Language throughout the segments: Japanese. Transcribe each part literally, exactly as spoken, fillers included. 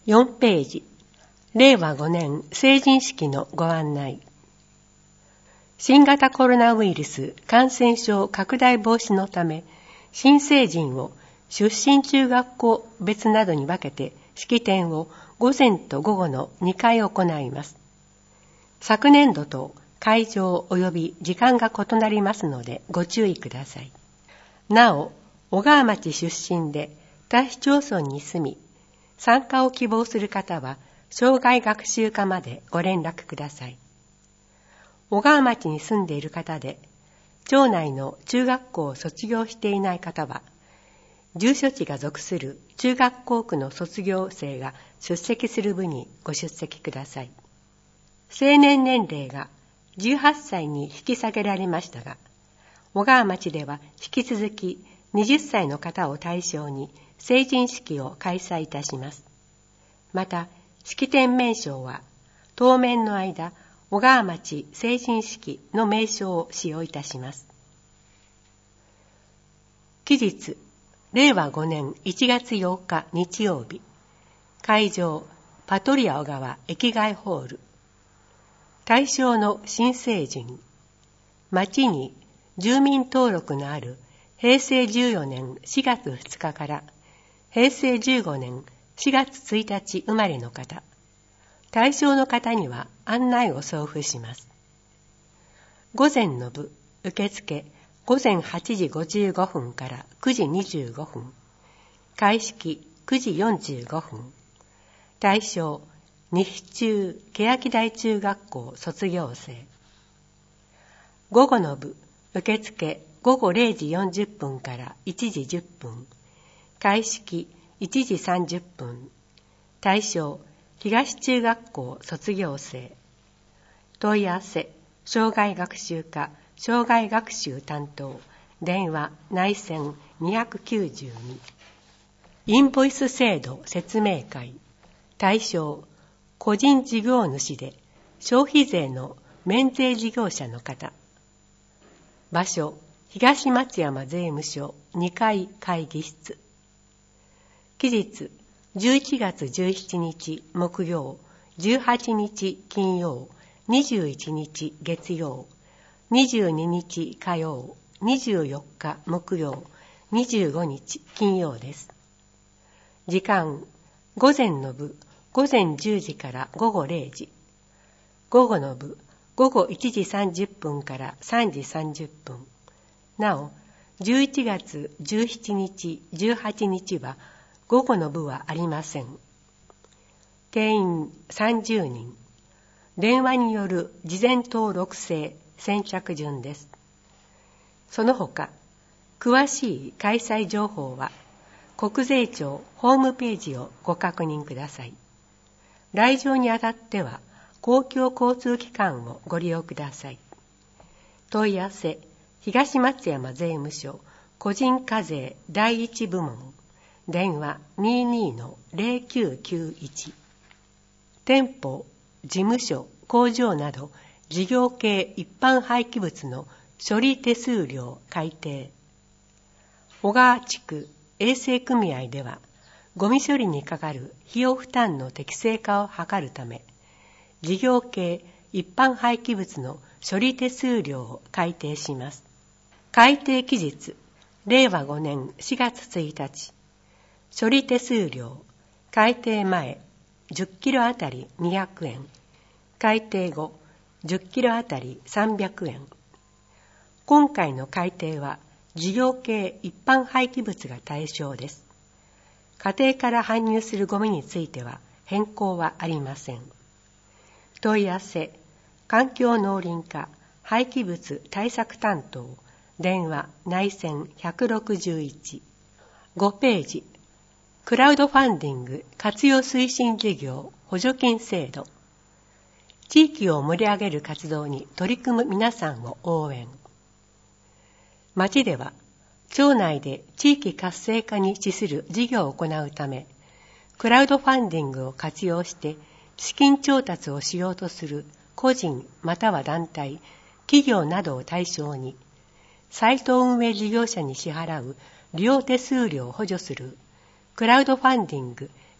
よんページ、れいわごねん成人式のご案内。新型コロナウイルス感染症拡大防止のため、新成人を出身中学校別などに分けて式典を午前と午後のにかい行います。昨年度と会場及び時間が異なりますのでご注意ください。なお、小川町出身で他市町村に住み、参加を希望する方は障害学習課までご連絡ください。小川町に住んでいる方で、町内の中学校を卒業していない方は、住所地が属する中学校区の卒業生が出席する部にご出席ください。成年年齢がじゅうはっさいに引き下げられましたが、小川町では引き続きはたちの方を対象に成人式を開催いたします。また、式典名称は当面の間、小川町成人式の名称を使用いたします。期日、れいわごねんいちがつようか日曜日、会場、パトリア小川駅外ホール。対象の新成人、町に住民登録のあるへいせいじゅうよねんしがつふつかからへいせいじゅうごねんしがつついたち生まれの方、対象の方には案内を送付します。午前の部、受付、午前はちじごじゅうごふんからくじにじゅうごふん、開式くじよんじゅうごふん、対象、西中欅台中学校卒業生。午後の部、受付午後れいじよんじゅっぷんからいちじじゅっぷん、開式いちじさんじゅっぷん、対象、東中学校卒業生。問い合わせ、障害学習課、障害学習担当、電話、内線にひゃくきゅうじゅうに。インボイス制度説明会、対象、個人事業主で消費税の免税事業者の方。場所、東松山税務署にかい会議室。期日、じゅういちがつじゅうしちにち木曜、じゅうはちにち金曜、にじゅういちにち月曜、にじゅうににち火曜、にじゅうよっか木曜、にじゅうごにち金曜です。時間、午前の部、午前じゅうじから午後れいじ。午後の部、午後いちじさんじゅっぷんからさんじさんじゅっぷん。なお、じゅういちがつじゅうしちにち、じゅうはちにちは午後の部はありません。定員さんじゅうにん。電話による事前登録制先着順です。その他、詳しい開催情報は、国税庁ホームページをご確認ください。来場にあたっては、公共交通機関をご利用ください。問い合わせ、東松山税務署個人課税第一部門、電話 にじゅうにのぜろきゅうきゅういち。店舗、事務所、工場など事業系一般廃棄物の処理手数料改定。小川地区衛生組合では、ゴミ処理にかかる費用負担の適正化を図るため、事業系一般廃棄物の処理手数料を改定します。改定期日、れいわごねんしがつついたち。処理手数料、改定前、じゅっキロあたりにひゃくえん。改定後、じゅっキロあたりさんびゃくえん。今回の改定は、事業系一般廃棄物が対象です。家庭から搬入するゴミについては変更はありません。問い合わせ、環境農林課廃棄物対策担当、電話内線ひゃくろくじゅういち。ごページ、クラウドファンディング活用推進事業補助金制度。地域を盛り上げる活動に取り組む皆さんを応援。町では、町内で地域活性化に資する事業を行うため、クラウドファンディングを活用して資金調達をしようとする個人または団体、企業などを対象に、サイト運営事業者に支払う利用手数料を補助するクラウドファンディング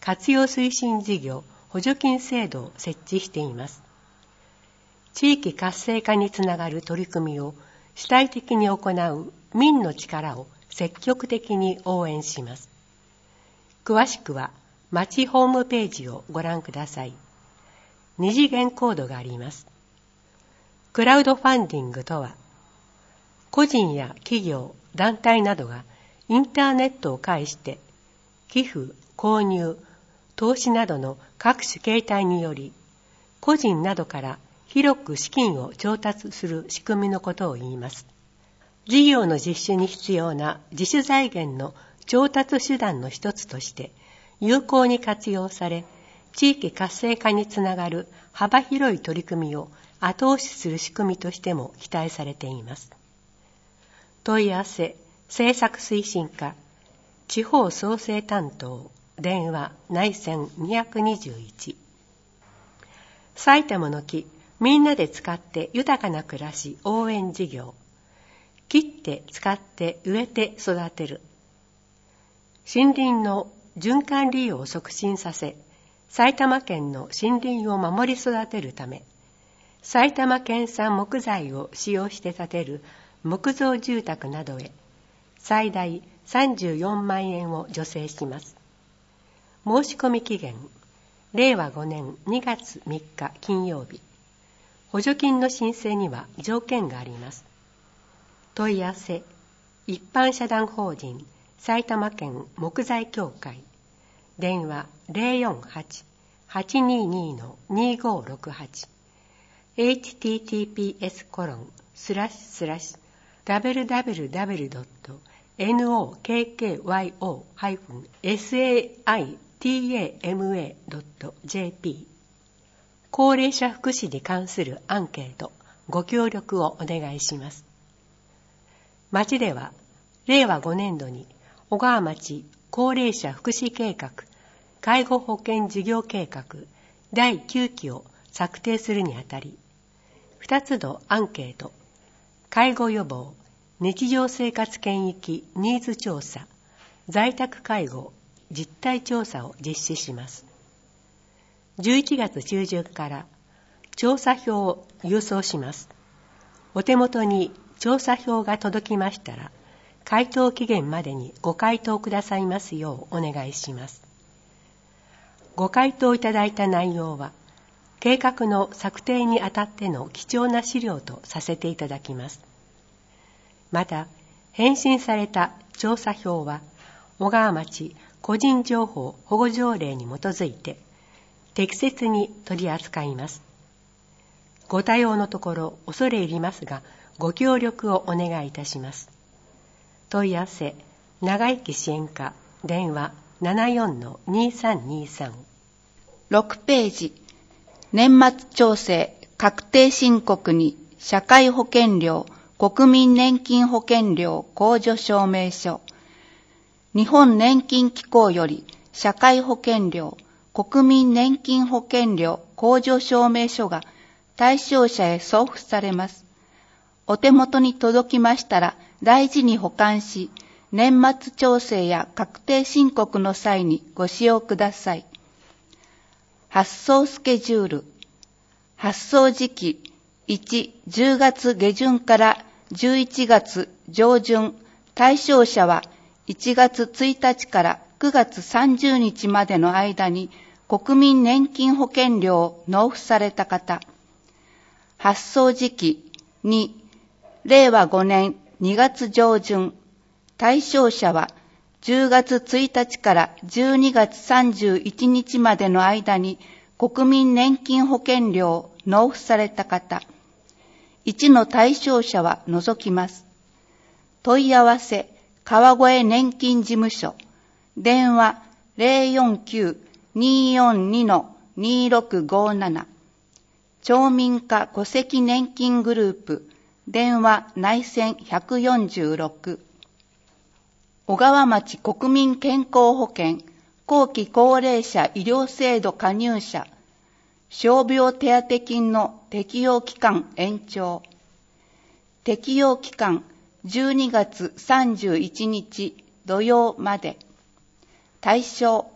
活用推進事業補助金制度を設置しています。地域活性化につながる取り組みを主体的に行う民の力を積極的に応援します。詳しくは町ホームページをご覧ください。二次元コードがあります。クラウドファンディングとは、個人や企業、団体などがインターネットを介して寄付、購入、投資などの各種形態により、個人などから広く資金を調達する仕組みのことを言います。事業の実施に必要な自主財源の調達手段の一つとして有効に活用され、地域活性化につながる幅広い取り組みを後押しする仕組みとしても期待されています。問い合わせ、政策推進課、地方創生担当、電話、内線ににいち。埼玉の木、みんなで使って豊かな暮らし応援事業。切って使って植えて育てる。森林の循環利用を促進させ、埼玉県の森林を守り育てるため、埼玉県産木材を使用して建てる木造住宅などへ最大さんじゅうよんまんえんを助成します。申し込み期限、れいわごねんにがつみっか金曜日。補助金の申請には条件があります。問い合わせ、一般社団法人埼玉県木材協会、電話 ゼロよんはち はちにーにー にーごーろくはち エイチティーティーピーエス コロンスラッシュスラッシュ ダブリューダブリューダブリュー ドット エヌオーケーケーワイオー ハイフン エスエーアイティーエーエムエー ドット ジェーピー。高齢者福祉に関するアンケート、ご協力をお願いします。町では、れいわごねんどに小川町高齢者福祉計画、介護保険事業計画だいきゅうきを策定するにあたり、二つのアンケート、介護予防、日常生活圏域ニーズ調査、在宅介護実態調査を実施します。じゅういちがつちゅうじゅんから調査票を郵送します。お手元に調査票が届きましたら、回答期限までにご回答くださいますようお願いします。ご回答いただいた内容は、計画の策定にあたっての貴重な資料とさせていただきます。また、返信された調査票は、小川町個人情報保護条例に基づいて、適切に取り扱います。ご対応のところ恐れ入りますが、ご協力をお願いいたします。問い合わせ、長生き支援課、電話 ななよんのにさんにさん。 ろくページ、年末調整確定申告に社会保険料、国民年金保険料控除証明書。日本年金機構より社会保険料、国民年金保険料控除証明書が対象者へ送付されます。お手元に届きましたら大事に保管し、年末調整や確定申告の際にご使用ください。発送スケジュール。発送時期いち、じゅうがつげじゅんからじゅういちがつじょうじゅん。対象者はいちがつついたちからくがつさんじゅうにちまでの間に国民年金保険料を納付された方。発送時期に、れいわごねんにがつじょうじゅん。対象者はじゅうがつついたちからじゅうにがつさんじゅういちにちまでの間に国民年金保険料を納付された方。いちの対象者は除きます。問い合わせ、川越年金事務所。電話 ゼロよんきゅう にーよんにのにーろくごなな。町民課戸籍年金グループ。電話内線ひゃくよんじゅうろく。小川町国民健康保険後期高齢者医療制度加入者傷病手当金の適用期間延長。適用期間じゅうにがつさんじゅういちにち土曜まで。対象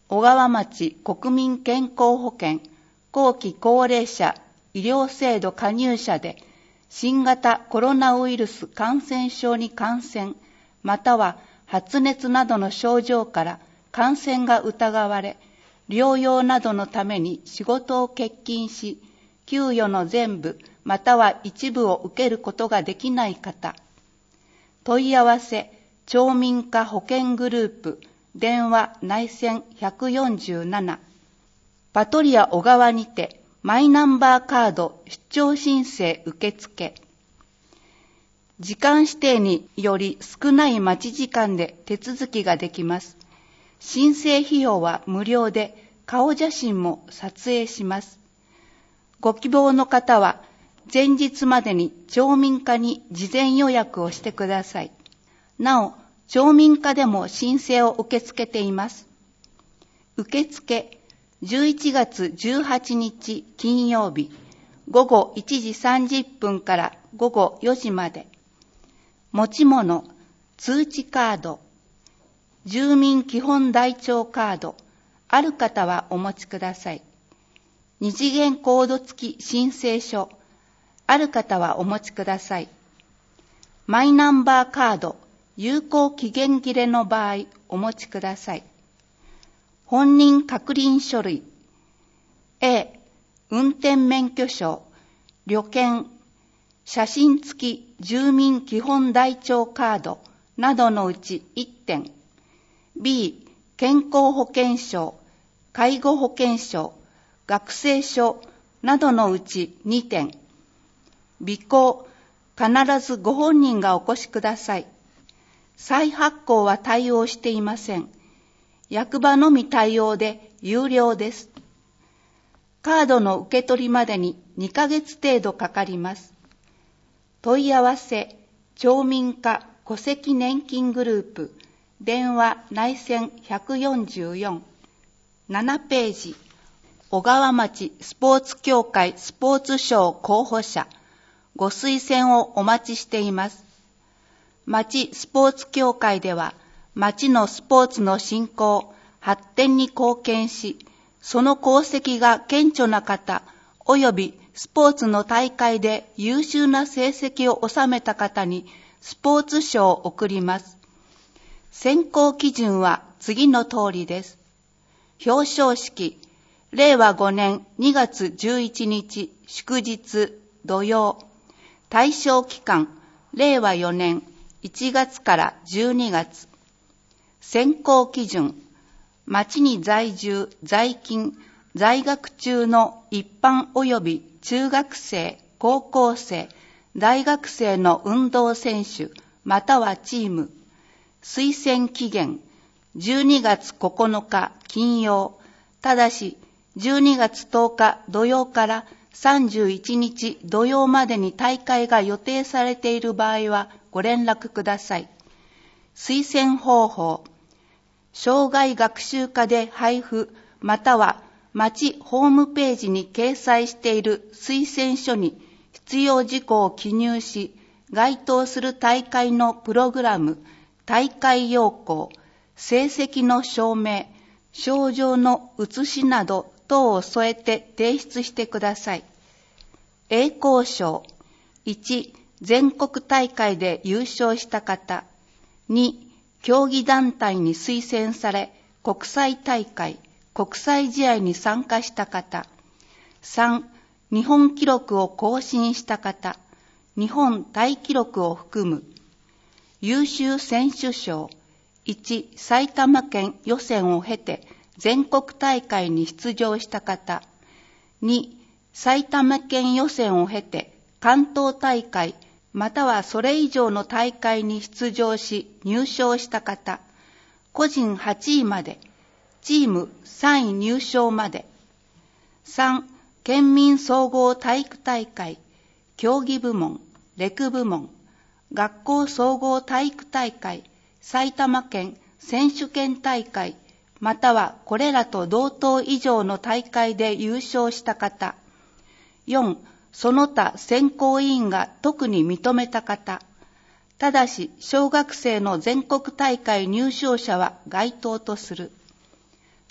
小川町国民健康保険後期高齢者医療制度加入者で新型コロナウイルス感染症に感染または発熱などの症状から感染が疑われ、療養などのために仕事を欠勤し、給与の全部または一部を受けることができない方、問い合わせ町民課保険グループ電話内線ひゃくよんじゅうなな、パトリア小川にてマイナンバーカード出張申請受付。時間指定により少ない待ち時間で手続きができます。申請費用は無料で顔写真も撮影します。ご希望の方は前日までに町民課に事前予約をしてください。なお、町民課でも申請を受け付けています。受付じゅういちがつじゅうはちにち金曜日ごごいちじさんじゅっぷんからごごよじまで。持ち物、通知カード、住民基本台帳カード、ある方はお持ちください。二次元コード付き申請書、ある方はお持ちください。マイナンバーカード、有効期限切れの場合、お持ちください。本人確認書類、A、運転免許証、旅券、写真付き住民基本台帳カードなどのうちいってん、B、健康保険証、介護保険証、学生証などのうちにてん、備考、必ずご本人がお越しください。再発行は対応していません。役場のみ対応で有料です。カードの受け取りまでににかげつ程度かかります。問い合わせ、町民課戸籍年金グループ、電話内線ひゃくよんじゅうよん、ななページ、小川町スポーツ協会スポーツ賞候補者、ご推薦をお待ちしています。町スポーツ協会では、町のスポーツの振興、発展に貢献し、その功績が顕著な方、およびスポーツの大会で優秀な成績を収めた方にスポーツ賞を贈ります。選考基準は次の通りです。表彰式、れいわごねんにがつじゅういちにち祝日土曜。対象期間、れいわよねんいちがつからじゅうにがつ。選考基準、町に在住、在勤、在学中の一般及び中学生、高校生、大学生の運動選手、またはチーム。推薦期限、じゅうにがつここのか金曜。ただし、じゅうにがつとおか土曜からさんじゅういちにち土曜までに大会が予定されている場合はご連絡ください。推薦方法、障害学習課で配布、または町ホームページに掲載している推薦書に必要事項を記入し、該当する大会のプログラム、大会要項、成績の証明、賞状の写しなど等を添えて提出してください。栄光賞、いち、全国大会で優勝した方、に、競技団体に推薦され、国際大会、国際試合に参加した方、さん、日本記録を更新した方、日本タイ記録を含む。優秀選手賞、いち、埼玉県予選を経て全国大会に出場した方、に、埼玉県予選を経て関東大会またはそれ以上の大会に出場し入賞した方、個人はちいまで、チームさんい入賞まで。さん、県民総合体育大会、競技部門、レク部門、学校総合体育大会、埼玉県選手権大会、またはこれらと同等以上の大会で優勝した方。よん、その他選考委員が特に認めた方。ただし、小学生の全国大会入賞者は該当とする。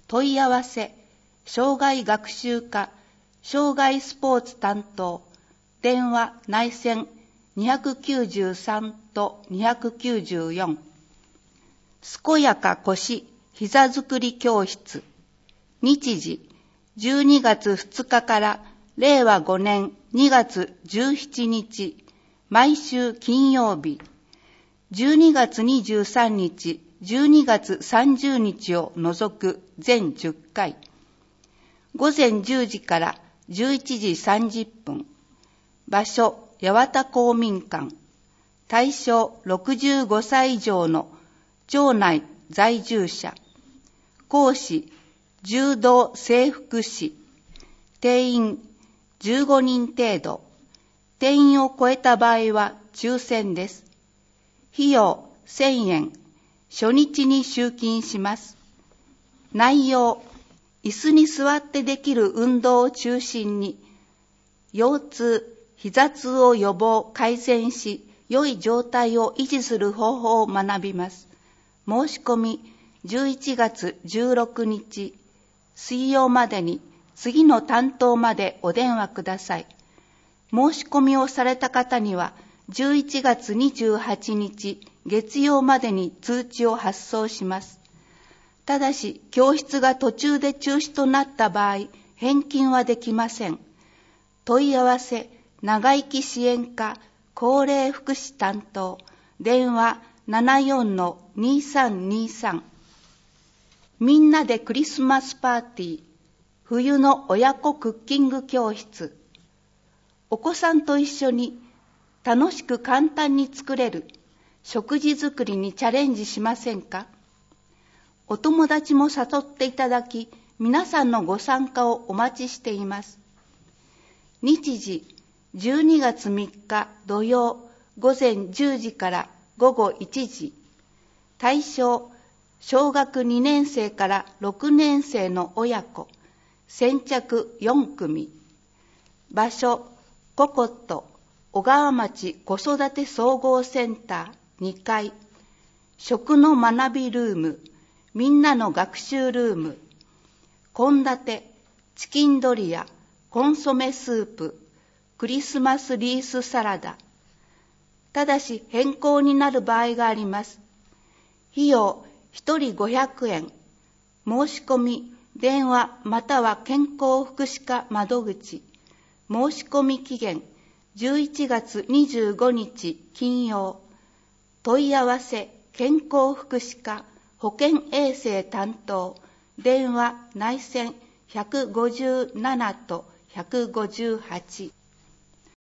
問い合わせ、障害学習課、障害スポーツ担当、電話内線にひゃくきゅうじゅうさんとにひゃくきゅうじゅうよん。健やか腰膝づり教室、日時じゅうにがつふつかかられいわごねんにがつじゅうしちにち、毎週金曜日、じゅうにがつにじゅうさんにち、じゅうにがつさんじゅうにちを除く全じゅっかい、ごぜんじゅうじからじゅういちじさんじゅっぷん、場所、八幡公民館、対象ろくじゅうごさい以上の町内在住者、講師、柔道整復師、定員じゅうごにん程度、定員を超えた場合は抽選です。費用せんえん、初日に集金します。内容、椅子に座ってできる運動を中心に、腰痛、膝痛を予防、改善し、良い状態を維持する方法を学びます。申し込み、じゅういちがつじゅうろくにち、水曜までに、次の担当までお電話ください。申し込みをされた方には、じゅういちがつにじゅうはちにち、月曜までに通知を発送します。ただし、教室が途中で中止となった場合、返金はできません。問い合わせ、長生き支援課、高齢福祉担当、電話 ななよんのにさんにさん。みんなでクリスマスパーティー、冬の親子クッキング教室。お子さんと一緒に楽しく簡単に作れる食事作りにチャレンジしませんか？お友達も誘っていただき、皆さんのご参加をお待ちしています。日時、じゅうにがつみっか土曜、ごぜんじゅうじからごごいちじ。対象、小学にねんせいからろくねんせいの親子、先着よんくみ。場所、ココット、小川町子育て総合センターにかい。食の学びルーム、みんなの学習ルーム。献立、チキンドリア、コンソメスープ、クリスマスリースサラダ。ただし変更になる場合があります。費用ひとりごひゃくえん。申し込み、電話または健康福祉課窓口。申し込み期限じゅういちがつにじゅうごにち金曜。問い合わせ、健康福祉課、保健衛生担当、電話内線ひゃくごじゅうななとひゃくごじゅうはち。